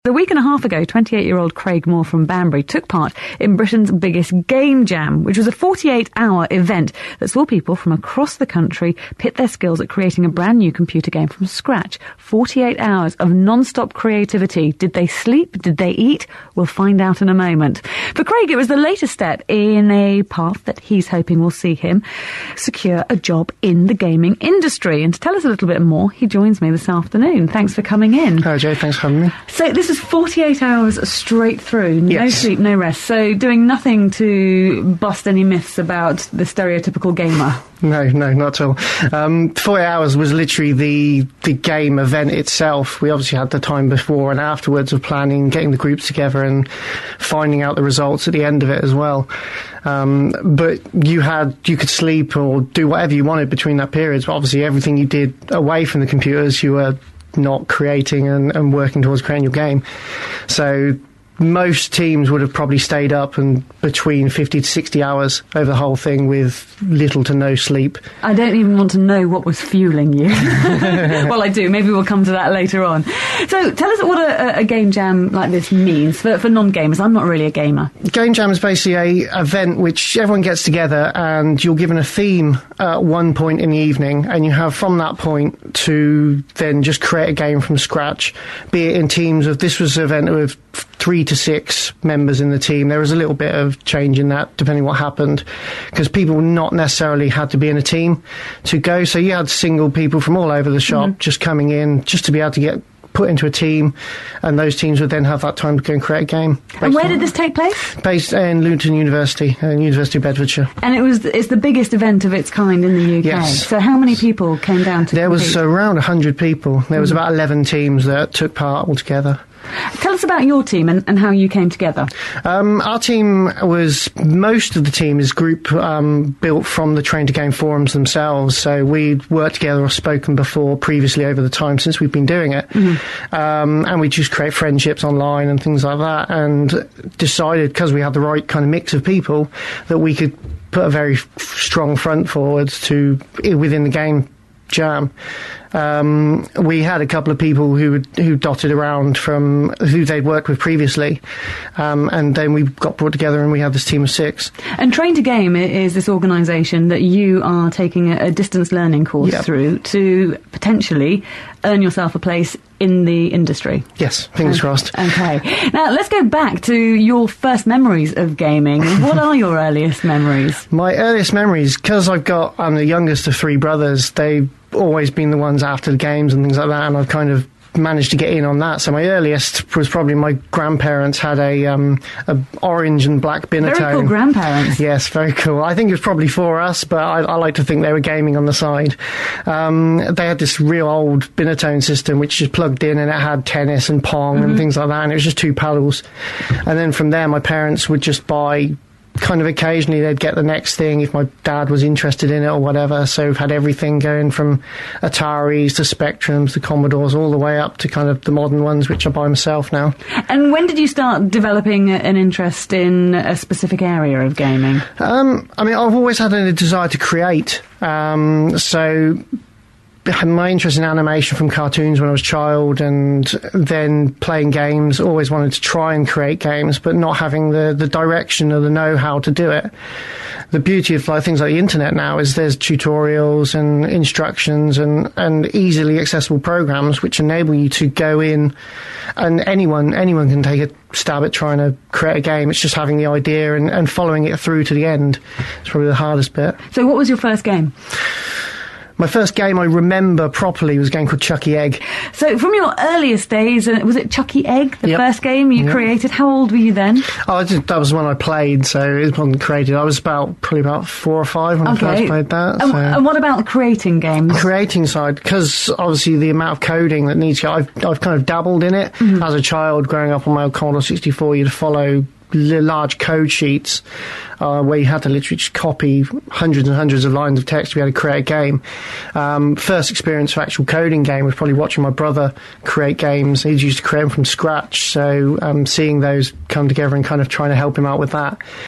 A week and a half ago, 28-year-old Craig Moore from Banbury took part in Britain's biggest Game Jam, which was a 48-hour event that saw people from across the country pit their skills at creating a brand new computer game from scratch. 48 hours of non-stop creativity. Did they sleep? Did they eat? We'll find out in a moment. For Craig, it was the latest step in a path that he's hoping will see him secure a job in the gaming industry. And to tell us a little bit more, he joins me this afternoon. Thanks for coming in. Hello, Joe. Thanks for having me. So this is 48 hours straight through, no sleep, no rest. So doing nothing to bust any myths about the stereotypical gamer. No, not at all. 48 hours was literally the game event itself. We obviously had the time before and afterwards of planning, getting the groups together and finding out the results at the end of it as well. But you could sleep or do whatever you wanted between that period. But obviously everything you did away from the computers, you were not creating and working towards creating your game. So most teams would have probably stayed up and between 50 to 60 hours over the whole thing with little to no sleep. I don't even want to know what was fueling you. Well, I do. Maybe we'll come to that later on. So tell us what a game jam like this means for non-gamers. I'm not really a gamer. Game jam is basically an event which everyone gets together and you're given a theme at one point in the evening, and you have from that point to then just create a game from scratch, be it in teams of, this was an event with 3 to 6 members in the team. There was a little bit of change in that depending what happened, because people not necessarily had to be in a team to go. So you had single people from all over the shop just coming in just to be able to get put into a team, and those teams would then have that time to go and create a game. And where did this take place? Based in Luton University, University of Bedfordshire. And it's the biggest event of its kind in the UK. Yes. So how many people came down to There compete? was around 100 people. There was about 11 teams that took part altogether. Tell us about your team and how you came together. Our team most of the team is group built from the Train to Game forums themselves. So we'd worked together or spoken before previously over the time since we've been doing it. And we just create friendships online and things like that, and decided, because we had the right kind of mix of people, that we could put a very strong front forwards to within the game jam. We had a couple of people who dotted around from who they'd worked with previously, and then we got brought together and we had this team of 6. And Train to Game is this organisation that you are taking a distance learning course through to potentially earn yourself a place in the industry. Yes, fingers crossed. Okay. Now, let's go back to your first memories of gaming. What are your earliest memories? My earliest memories, because I'm the youngest of 3 brothers, they've always been the ones after the games and things like that, and I've kind of managed to get in on that. So my earliest was probably my grandparents had a orange and black Binatone. Very cool grandparents. Yes, very cool. I think it was probably for us, but I like to think they were gaming on the side. They had this real old Binatone system which just plugged in, and it had tennis and pong and things like that, and it was just 2 paddles. And then from there my parents would just buy, kind of occasionally they'd get the next thing if my dad was interested in it or whatever. So we've had everything going from Ataris to Spectrums to Commodores all the way up to kind of the modern ones, which I buy myself now. And when did you start developing an interest in a specific area of gaming? I've always had a desire to create. So my interest in animation from cartoons when I was a child, and then playing games, always wanted to try and create games, but not having the direction or the know-how to do it. The beauty of things like the internet now is there's tutorials and instructions and easily accessible programs which enable you to go in, and anyone can take a stab at trying to create a game. It's just having the idea and following it through to the end. It's probably the hardest bit. So what was your first game? My first game I remember properly was a game called Chuckie Egg. So from your earliest days, was it Chuckie Egg, the first game you created? How old were you then? That was when I played, so it wasn't created. I was probably about 4 or 5 when I first played that. And what about creating games? Creating side, because obviously the amount of coding that needs to go, I've kind of dabbled in it. As a child growing up on my old Commodore 64, you'd follow large code sheets where you had to literally just copy hundreds and hundreds of lines of text to be able to create a game. First experience for actual coding game was probably watching my brother create games. He used to create them from scratch, so seeing those come together and kind of trying to help him out with that.